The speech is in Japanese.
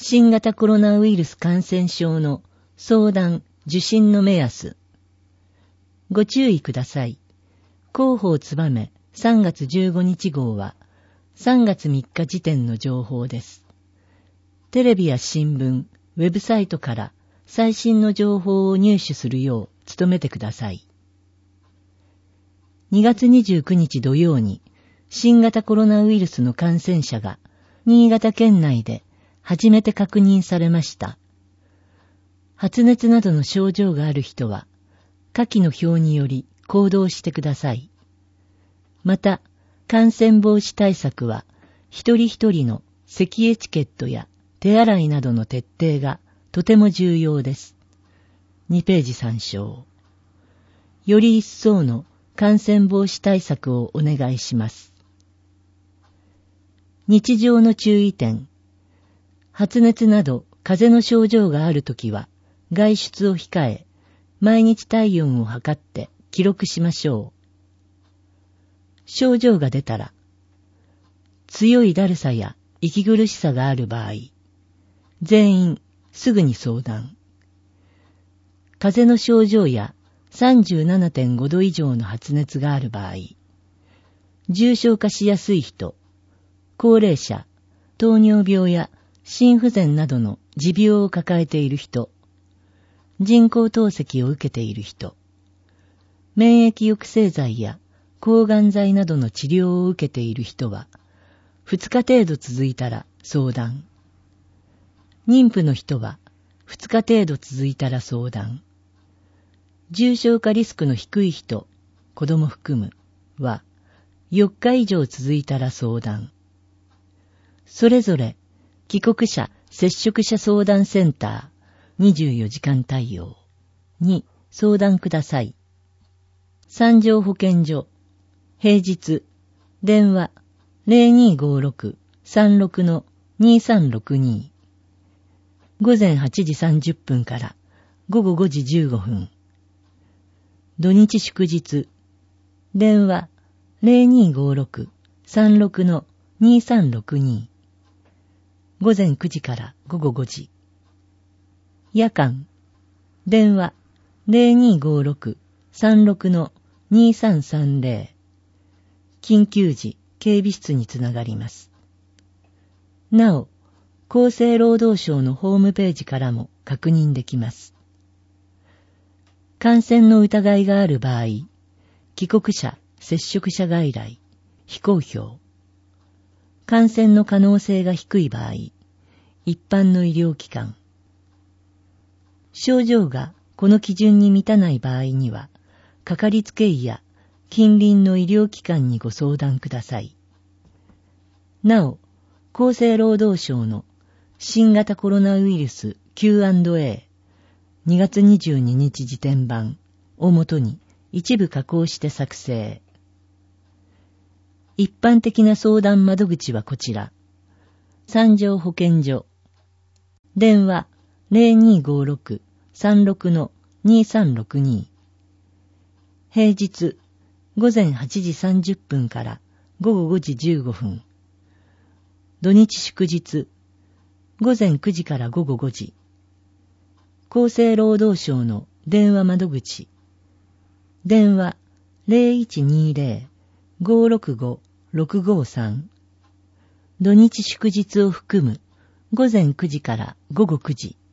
新型コロナウイルス感染症の相談・受診の目安。ご注意ください。広報つばめ3月15日号は3月3日時点の情報です。テレビや新聞、ウェブサイトから最新の情報を入手するよう努めてください。2月29日土曜に新型コロナウイルスの感染者が新潟県内で初めて確認されました。発熱などの症状がある人は下記の表により行動してください。また、感染防止対策は一人一人の咳エチケットや手洗いなどの徹底がとても重要です。2ページ参照。より一層の感染防止対策をお願いします。日常の注意点。発熱など風邪の症状があるときは外出を控え、毎日体温を測って記録しましょう。症状が出たら、強いだるさや息苦しさがある場合、全員すぐに相談。風邪の症状や 37.5 度以上の発熱がある場合、重症化しやすい人、高齢者、糖尿病や心不全などの持病を抱えている人、人工透析を受けている人、免疫抑制剤や抗がん剤などの治療を受けている人は、2日程度続いたら相談。妊婦の人は2日程度続いたら相談。重症化リスクの低い人、子供含むは4日以上続いたら相談。それぞれ帰国者接触者相談センター24時間対応に相談ください。三条保健所、平日、電話 0256-36-2362 午前8時30分から午後5時15分。土日祝日、電話 0256-36-2362 午前9時から午後5時。夜間、電話 0256-36-2330 緊急時警備室につながります。なお、厚生労働省のホームページからも確認できます。感染の疑いがある場合、帰国者、接触者外来、非公表。感染の可能性が低い場合、一般の医療機関。症状がこの基準に満たない場合には、かかりつけ医や近隣の医療機関にご相談ください。なお、厚生労働省の新型コロナウイルス Q&A 2月22日時点版をもとに一部加工して作成。一般的な相談窓口はこちら。三条保健所。電話 0256-36-2362 平日午前8時30分から午後5時15分。土日祝日午前9時から午後5時。厚生労働省の電話窓口。電話 0120-565-653 土日祝日を含む午前9時から午後9時。